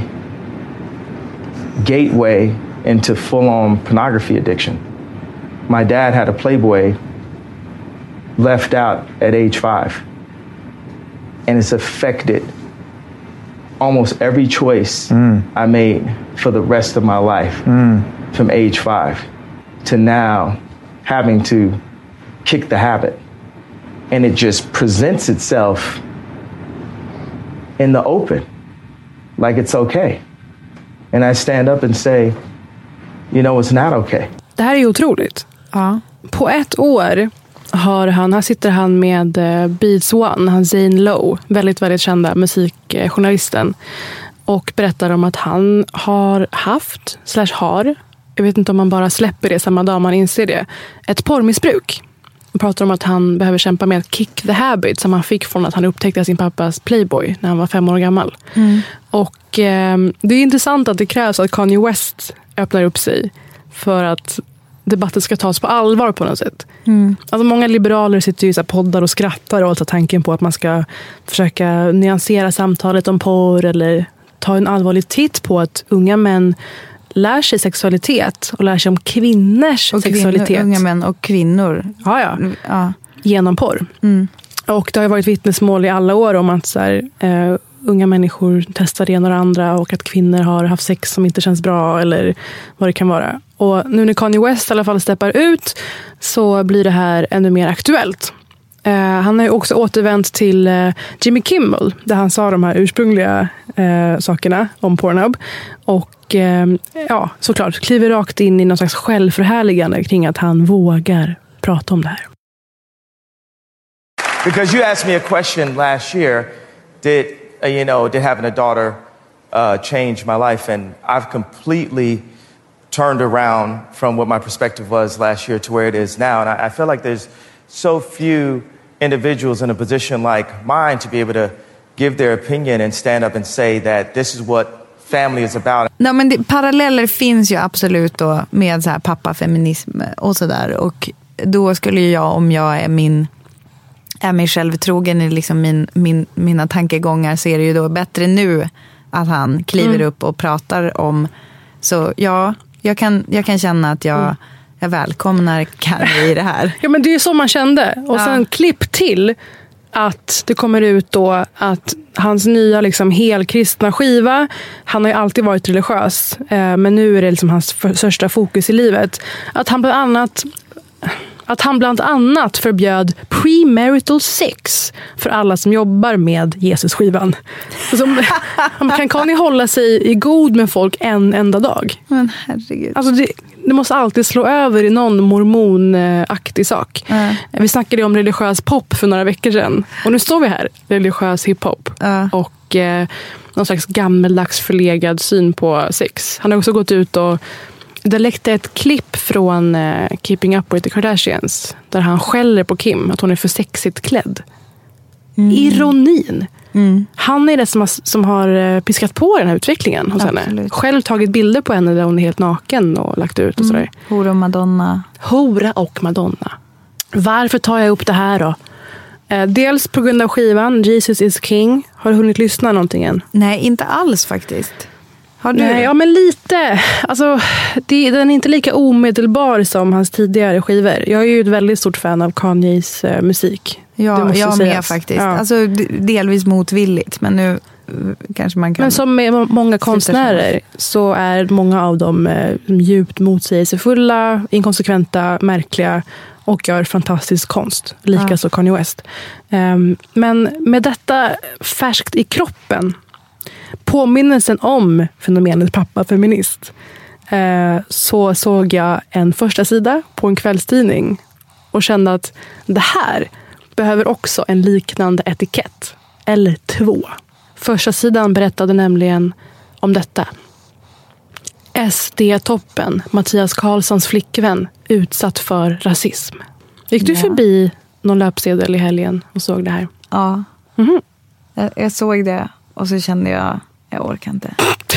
gateway into full-on pornography addiction. My dad had a Playboy left out at age five, and it's affected almost every choice mm. I made for the rest of my life mm. from age five to now having to kick the habit. And it just presents itself in the open, like it's okay. And I stand up and say, you know, it's not okay. Det här är ju otroligt. Ja. På ett år har han, här sitter han med uh, Beats One, han Zane Lowe, väldigt, väldigt kända musikjournalisten, och berättar om att han har haft, slash har, jag vet inte om man bara släpper det samma dag man inser det, ett porrmissbruk. Han pratar om att han behöver kämpa med att kick the habit som han fick från att han upptäckte sin pappas Playboy när han var fem år gammal. Mm. Och eh, det är intressant att det krävs att Kanye West öppnar upp sig för att debatten ska tas på allvar på något sätt. Mm. Alltså många liberaler sitter ju i så här poddar och skrattar och tar tanken på att man ska försöka nyansera samtalet om porr eller ta en allvarlig titt på att unga män lär sig sexualitet och lär sig om kvinnors och sexualitet. Kvinnor, unga män och kvinnor. Ja, ja. ja. Genom porr. Mm. Och det har ju varit vittnesmål i alla år om att så här, uh, unga människor testar det ena och det andra och att kvinnor har haft sex som inte känns bra eller vad det kan vara. Och nu när Kanye West i alla fall steppar ut så blir det här ännu mer aktuellt. Uh, han har ju också återvänt till uh, Jimmy Kimmel där han sa de här ursprungliga uh, sakerna om Pornhub. Och uh, ja, såklart kliver rakt in i någon slags självförhärligande kring att han vågar prata om det här. Because you asked me a question last year, did uh, you know, did having a daughter uh, change my life? And I've completely turned around from what my perspective was last year to where it is now. And I, I feel like there's so few individuals in a position like mine to be able to give their opinion and stand up and say that this is what family is about. No, men det, paralleller finns ju absolut då med så här pappafeminism och sådär. Och då skulle jag, om jag är min är mig själv trogen i liksom min, min, mina tankegångar, så är det ju då bättre nu att han kliver mm. upp och pratar om. Så ja, jag kan, jag kan känna att jag, mm. jag välkomnar Kanye i det här. Ja, men det är ju så man kände. Och ja. Sen klipp till att det kommer ut då att hans nya liksom helkristna skiva, han har ju alltid varit religiös, eh, men nu är det liksom hans för, största fokus i livet. Att han bland annat Att han bland annat förbjöd premarital sex för alla som jobbar med Jesus-skivan. Alltså, man kan Kanye hålla sig i god med folk en enda dag. Men herregud. Alltså det, det måste alltid slå över i någon mormonaktig sak. Mm. Vi snackade om religiös pop för några veckor sedan. Och nu står vi här, religiös hiphop. Mm. Och eh, någon slags gammeldags förlegad syn på sex. Han har också gått ut och det läckte ett klipp från uh, Keeping Up with the Kardashians där han skäller på Kim att hon är för sexigt klädd. Mm. Ironin. Mm. Han är det som har, som har piskat på den här utvecklingen hos Absolut. henne. Själv tagit bilder på henne där hon är helt naken och lagt ut och mm. sådär. Hora och Madonna. Hora och Madonna. Varför tar jag upp det här då? Eh, dels på grund av skivan Jesus is King. Har du hunnit lyssna någonting än? Nej, inte alls faktiskt. Har du? Nej, ja, men lite. Alltså, det, den är inte lika omedelbar som hans tidigare skivor. Jag är ju ett väldigt stort fan av Kanyes eh, musik. Ja, jag med faktiskt. Ja. Alltså, delvis motvilligt, men nu kanske man kan... Men som med många konstnärer så är många av dem eh, djupt motsägelsefulla, inkonsekventa, märkliga och gör fantastisk konst. Likaså ja. Kanye West. Um, men med detta färskt i kroppen, påminnelsen om fenomenet pappafeminist, uh, så såg jag en första sida på en kvällstidning och kände att det här behöver också en liknande etikett. Eller två. Första sidan berättade nämligen om detta. S D-toppen, Mattias Karlssons flickvän, utsatt för rasism. Gick du ja. förbi någon löpsedel i helgen och såg det här? Ja, mm-hmm. jag, jag såg det och så kände jag, jag orkar inte.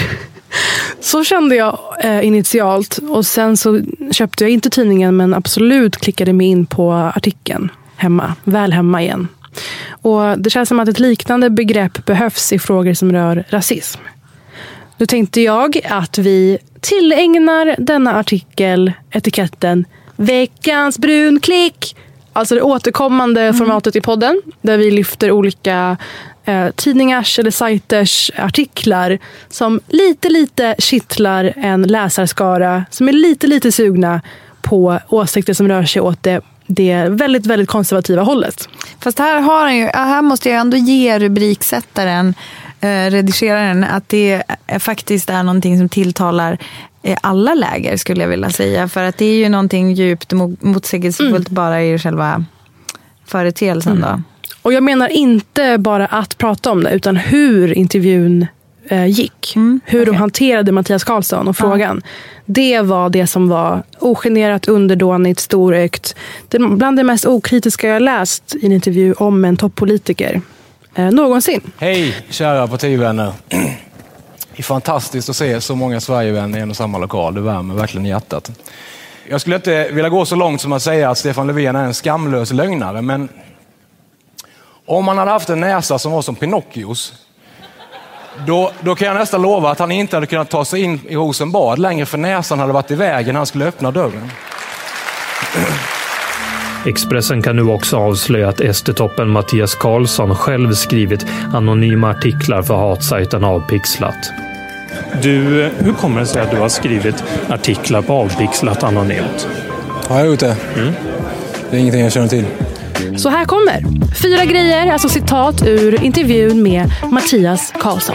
Så kände jag eh, initialt och sen så köpte jag inte tidningen men absolut klickade mig in på artikeln hemma, väl hemma igen. Och det känns som att ett liknande begrepp behövs i frågor som rör rasism. Nu tänkte jag att vi tillägnar denna artikel etiketten veckans brunklick. Alltså det återkommande mm. formatet i podden där vi lyfter olika eh, tidningars eller sajters artiklar som lite lite kittlar en läsarskara som är lite lite sugna på åsikter som rör sig åt det, det väldigt väldigt konservativa hållet. Fast här har han ju, här måste jag ändå ge rubriksättaren, eh, redigeraren, att det är, faktiskt är någonting som tilltalar alla läger skulle jag vilja säga. För att det är ju någonting djupt motsägelsefullt mm. bara i själva företeelsen mm. då. Och jag menar inte bara att prata om det utan hur intervjun eh, gick. Mm. Hur okay. de hanterade Mattias Karlsson och frågan. Ja. Det var det som var ogenerat, underdånigt, storökt. Det, bland det mest okritiska jag läst i en intervju om en toppolitiker eh, någonsin. Hej kära partivänner. Det är fantastiskt att se så många Sverigevänner i en och samma lokal. Det värmer verkligen i hjärtat. Jag skulle inte vilja gå så långt som att säga att Stefan Löfven är en skamlös lögnare, men om man hade haft en näsa som var som Pinocchios, då, då kan jag nästan lova att han inte hade kunnat ta sig in i Rosenbad längre, för näsan hade varit i vägen när han skulle öppna dörren. Expressen kan nu också avslöja att S D-toppen Mattias Karlsson själv skrivit anonyma artiklar för hatsajten Avpixlat. Du, hur kommer det sig att du har skrivit artiklar på Avpixlat anonymt? Ja, jag har gjort det. Mm. Det är ingenting jag känner till. Så här kommer fyra grejer, alltså citat ur intervjun med Mattias Karlsson.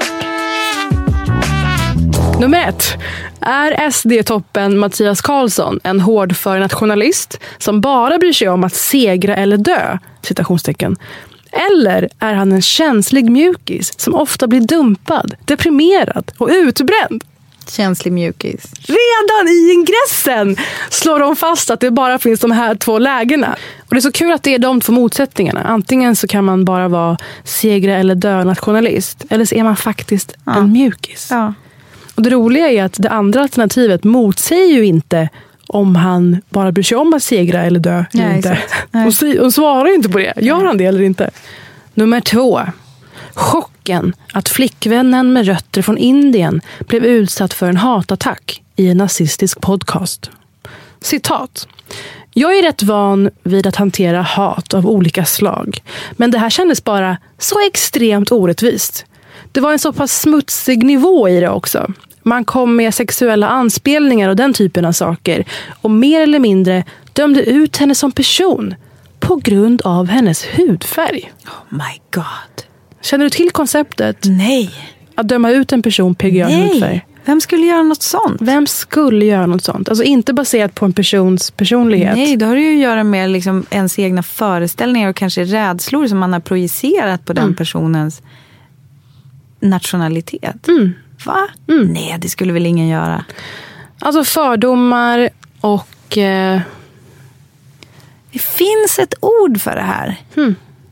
Nummer ett. Är S D-toppen Mattias Karlsson en hårdför nationalist som bara bryr sig om att segra eller dö? Citationstecken. Eller är han en känslig mjukis som ofta blir dumpad, deprimerad och utbränd? Känslig mjukis. Redan i ingressen slår de fast att det bara finns de här två lägena. Och det är så kul att det är de två motsättningarna. Antingen så kan man bara vara segra eller dö nationalist. Eller så är man faktiskt ja. en mjukis. Ja. Och det roliga är att det andra alternativet motsäger ju inte om han bara bryr sig om att segra eller dö. Nej, eller inte. Och, och svarar ju inte på det. Gör han det eller inte? Nummer två. Chocken att flickvännen med rötter från Indien blev utsatt för en hatattack i en nazistisk podcast. Citat. Jag är rätt van vid att hantera hat av olika slag. Men det här kändes bara så extremt orättvist. Det var en så pass smutsig nivå i det också. Man kom med sexuella anspelningar och den typen av saker. Och mer eller mindre dömde ut henne som person på grund av hennes hudfärg. Oh my god. Känner du till konceptet? Nej. Att döma ut en person på grund av hudfärg? Vem skulle göra något sånt? Vem skulle göra något sånt? Alltså inte baserat på en persons personlighet. Nej, då har det ju att göra med liksom ens egna föreställningar och kanske rädslor som man har projicerat på den mm. personens nationalitet. Mm. Va? Mm. Nej, det skulle väl ingen göra. Alltså fördomar och... Eh... Det finns ett ord för det här. Mm.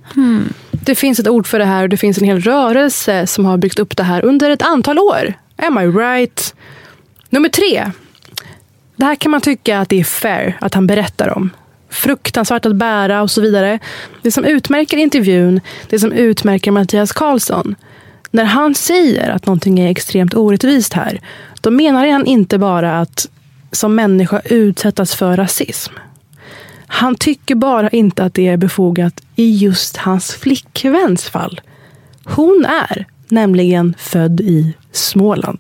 Hmm. Det finns ett ord för det här och det finns en hel rörelse som har byggt upp det här under ett antal år. Am I right? Nummer tre. Det här kan man tycka att det är fair att han berättar om. Fruktansvärt att bära och så vidare. Det som utmärker intervjun, det som utmärker Mattias Karlsson. När han säger att någonting är extremt orättvist här, då menar han inte bara att som människa utsättas för rasism. Han tycker bara inte att det är befogat i just hans flickväns fall. Hon är nämligen född i Småland.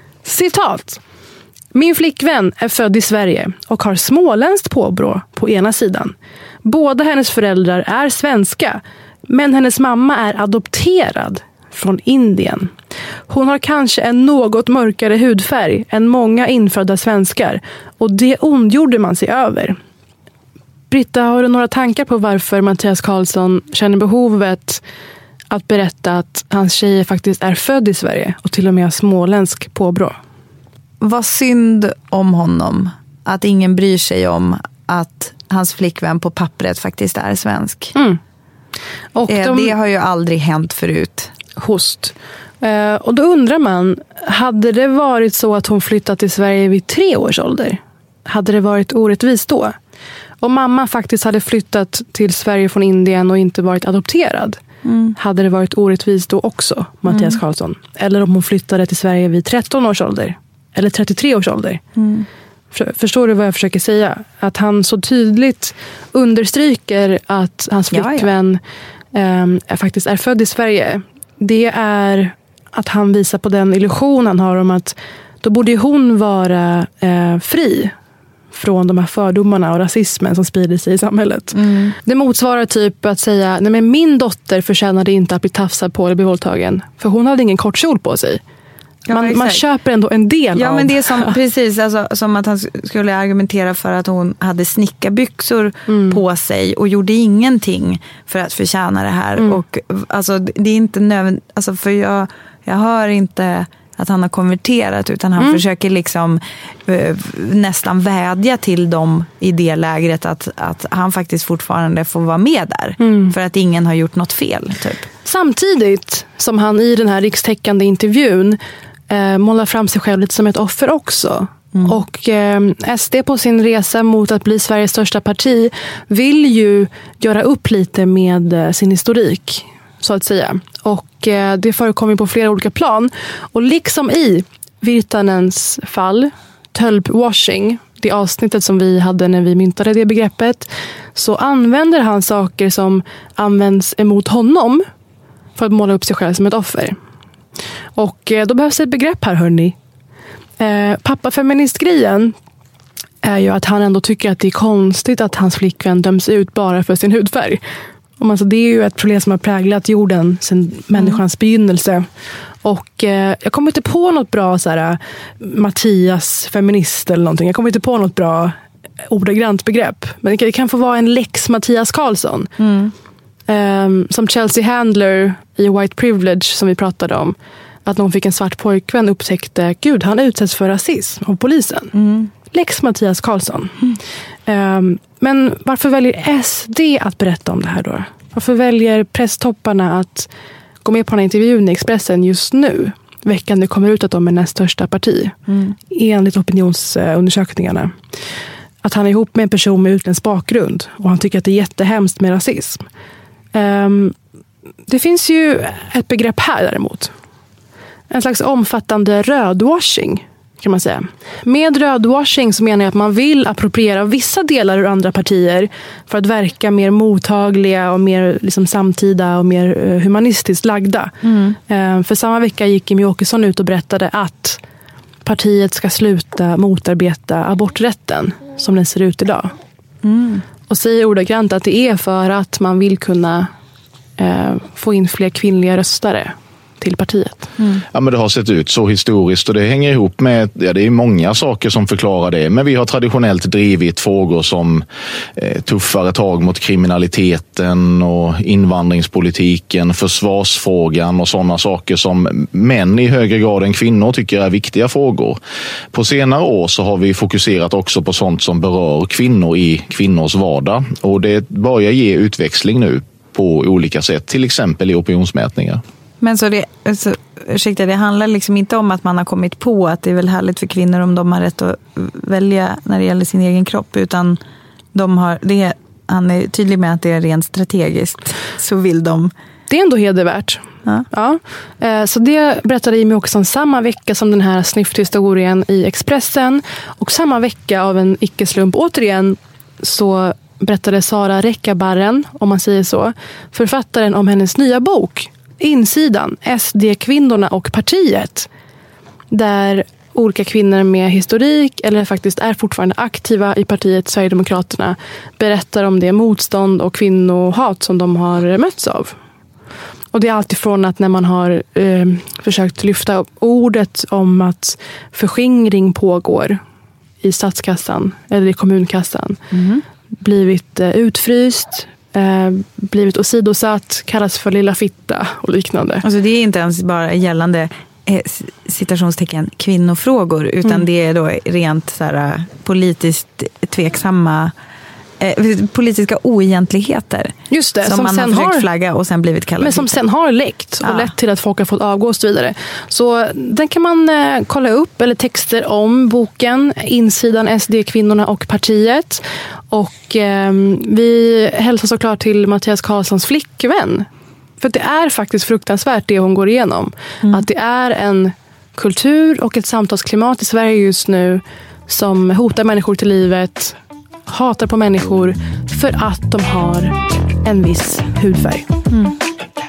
Citat. Min flickvän är född i Sverige och har småländskt påbrå på ena sidan. Båda hennes föräldrar är svenska, men hennes mamma är adopterad från Indien. Hon har kanske en något mörkare hudfärg än många infödda svenskar och det ondgjorde man sig över. Britta, har du några tankar på varför Mattias Karlsson känner behovet att berätta att hans tjej faktiskt är född i Sverige och till och med har småländsk påbrå? Vad synd om honom att ingen bryr sig om att hans flickvän på pappret faktiskt är svensk. Mm. Och de... Det har ju aldrig hänt förut. Host. Uh, och då undrar man, hade det varit så att hon flyttat till Sverige vid tre års ålder? Hade det varit orättvist då? Om mamma faktiskt hade flyttat till Sverige från Indien och inte varit adopterad, mm. hade det varit orättvist då också, Mattias mm. Karlsson? Eller om hon flyttade till Sverige vid tretton års ålder? Eller trettiotre års ålder? Mm. För, förstår du vad jag försöker säga? Att han så tydligt understryker att hans flickvän ja, ja. Eh, faktiskt är född i Sverige. Det är att han visar på den illusion han har om att då borde hon vara eh, fri från de här fördomarna och rasismen som sprider sig i samhället. Mm. Det motsvarar typ att säga, nej men min dotter förtjänade inte att bli tafsad på eller bli våldtagen. För hon hade ingen kort kjol på sig. Man, ja, man köper ändå en del ja, av... Ja, men det är som, precis alltså, som att han skulle argumentera för att hon hade snickarbyxor mm. på sig och gjorde ingenting för att förtjäna det här. Mm. Och alltså, det är inte nödvändigt, alltså, för jag, jag hör inte att han har konverterat, utan han mm. försöker liksom eh, nästan vädja till dem i det lägret att, att han faktiskt fortfarande får vara med där. Mm. För att ingen har gjort något fel, typ. Samtidigt som han i den här rikstäckande intervjun eh, målar fram sig själv lite som ett offer också. Mm. Och eh, S D på sin resa mot att bli Sveriges största parti vill ju göra upp lite med eh, sin historik, så att säga. Och eh, det förekommer på flera olika plan. Och liksom i Virtanens fall, tölpwashing, det avsnittet som vi hade när vi myntade det begreppet, så använder han saker som används emot honom för att måla upp sig själv som ett offer. Och eh, då behövs ett begrepp här, hörni. Eh, Pappafeministgrejen är ju att han ändå tycker att det är konstigt att hans flickvän döms ut bara för sin hudfärg. Och alltså, det är ju ett problem som har präglat jorden sedan människans mm. begynnelse. Och eh, jag kommer inte på något bra så här, Mattias feminist eller någonting. Jag kommer inte på något bra ordagrant begrepp. Men det kan få vara en lex Mattias Karlsson. Mm. Um, som Chelsea Handler i White Privilege som vi pratade om. Att någon fick en svart pojkvän upptäckte, gud, han utsätts för rasism av polisen. Mm. Lex Mattias Karlsson. Mm. Um, men varför väljer S D att berätta om det här då? Varför väljer presstopparna att gå med på den här intervjun i Expressen just nu? Veckan det kommer ut att de är näst största parti. Mm. Enligt opinionsundersökningarna. Att han är ihop med en person med utländsk bakgrund. Och han tycker att det är jättehemskt med rasism. Um, det finns ju ett begrepp här däremot. En slags omfattande rödwashing, kan man säga. Med rödwashing så menar jag att man vill appropriera vissa delar ur andra partier för att verka mer mottagliga och mer liksom samtida och mer humanistiskt lagda. Mm. Um, för samma vecka gick Jimmie Åkesson ut och berättade att partiet ska sluta motarbeta aborträtten som den ser ut idag. Mm. Och säger ordagrant att det är för att man vill kunna eh, få in fler kvinnliga röstare till partiet. Mm. Ja, men det har sett ut så historiskt och det hänger ihop med, ja, det är många saker som förklarar det, men vi har traditionellt drivit frågor som eh, tuffare tag mot kriminaliteten och invandringspolitiken, försvarsfrågan och sådana saker som män i högre grad än kvinnor tycker är viktiga frågor. På senare år så har vi fokuserat också på sånt som berör kvinnor i kvinnors vardag och det börjar ge utväxling nu på olika sätt, till exempel i opinionsmätningar. Men så det, alltså, ursäkta, det handlar liksom inte om att man har kommit på att det är väl härligt för kvinnor om de har rätt att välja när det gäller sin egen kropp, utan de har, det, han är tydlig med att det är rent strategiskt, så vill de. Det är ändå hedervärt. Ja. Ja. Så det berättade Jimmie Åkesson samma vecka som den här snyfthistorien i Expressen, och samma vecka av en icke-slump återigen så berättade Sara Rekkabarren, om man säger så, författaren, om hennes nya bok Insidan, S D-kvinnorna och partiet, där olika kvinnor med historik eller faktiskt är fortfarande aktiva i partiet Sverigedemokraterna berättar om det motstånd och kvinnohat som de har mötts av. Och det är alltifrån att när man har eh, försökt lyfta upp ordet om att förskingring pågår i statskassan eller i kommunkassan, mm. blivit eh, utfryst, eh, blivit åsidosatt, kallas för lilla fitta och liknande. Alltså det är inte ens bara gällande eh, citationstecken kvinnofrågor, utan mm. det är då rent så här, politiskt tveksamma Eh, politiska oegentligheter. Just det, som, som man sen har försökt har, flagga och sen blivit kallad. men som sen har läckt och ja. lett till att folk har fått avgå och så vidare. Så den kan man eh, kolla upp, eller texter om boken Insidan, S D-kvinnorna och partiet. Och eh, vi hälsar såklart till Mattias Karlssons flickvän. För det är faktiskt fruktansvärt det hon går igenom. Mm. Att det är en kultur och ett samtalsklimat i Sverige just nu som hotar människor till livet, hatar på människor för att de har en viss hudfärg. Mm.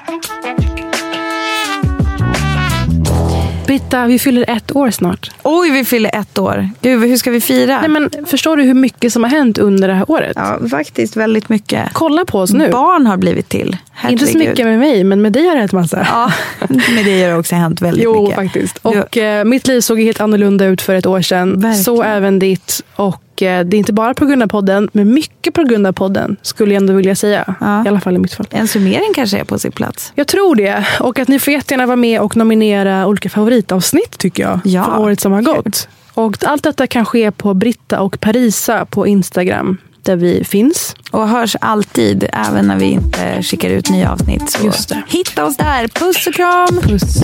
Britta, vi fyller ett år snart. Oj, vi fyller ett år. Gud, hur ska vi fira? Nej, men förstår du hur mycket som har hänt under det här året? Ja, faktiskt väldigt mycket. Kolla på oss nu. Barn har blivit till. Herregud. Inte så mycket med mig, men med dig har det hänt massa. Ja, med dig har det också hänt väldigt jo, mycket. Jo, faktiskt. Och eh, mitt liv såg helt annorlunda ut för ett år sedan. Verkligen. Så även ditt. Och eh, det är inte bara på grund av podden, men mycket på grund av podden, skulle jag ändå vilja säga. Ja. I alla fall i mitt fall. En summering kanske är på sin plats. Jag tror det. Och att ni får jättegärna vara med och nominera olika favoritavsnitt, tycker jag. Ja. För året som har gått. Och allt detta kan ske på Britta och Parisa på Instagram, där vi finns. Och hörs alltid, även när vi inte skickar ut nya avsnitt. Så just det. Hitta oss där. Puss och kram. Puss.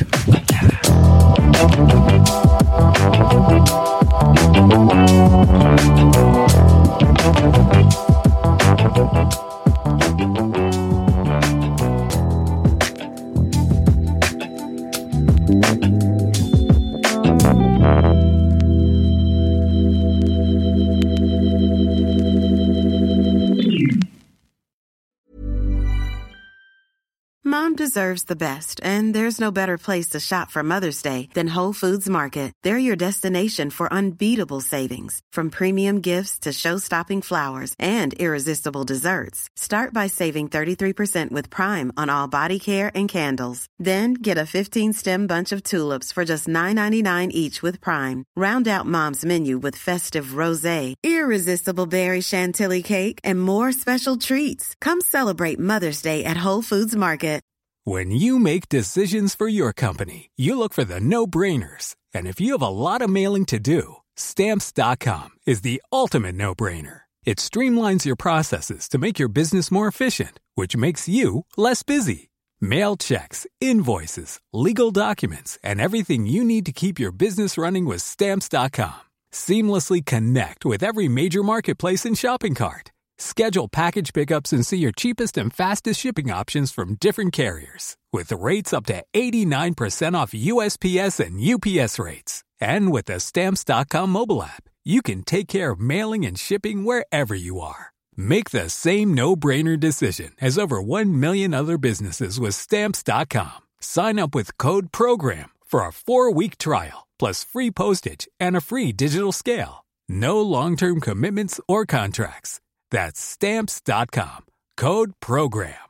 Mom deserves the best, and there's no better place to shop for Mother's Day than Whole Foods Market. They're your destination for unbeatable savings, from premium gifts to show-stopping flowers and irresistible desserts. Start by saving thirty-three percent with Prime on all body care and candles. Then get a fifteen-stem bunch of tulips for just nine ninety-nine each with Prime. Round out Mom's menu with festive rosé, irresistible berry chantilly cake, and more special treats. Come celebrate Mother's Day at Whole Foods Market. When you make decisions for your company, you look for the no-brainers. And if you have a lot of mailing to do, Stamps dot com is the ultimate no-brainer. It streamlines your processes to make your business more efficient, which makes you less busy. Mail checks, invoices, legal documents, and everything you need to keep your business running with Stamps dot com. Seamlessly connect with every major marketplace and shopping cart. Schedule package pickups and see your cheapest and fastest shipping options from different carriers. With rates up to eighty-nine percent off U S P S and U P S rates. And with the Stamps dot com mobile app, you can take care of mailing and shipping wherever you are. Make the same no-brainer decision as over one million other businesses with Stamps dot com. Sign up with code PROGRAM for a four-week trial, plus free postage and a free digital scale. No long-term commitments or contracts. That's Stamps dot com. Code PROGRAM.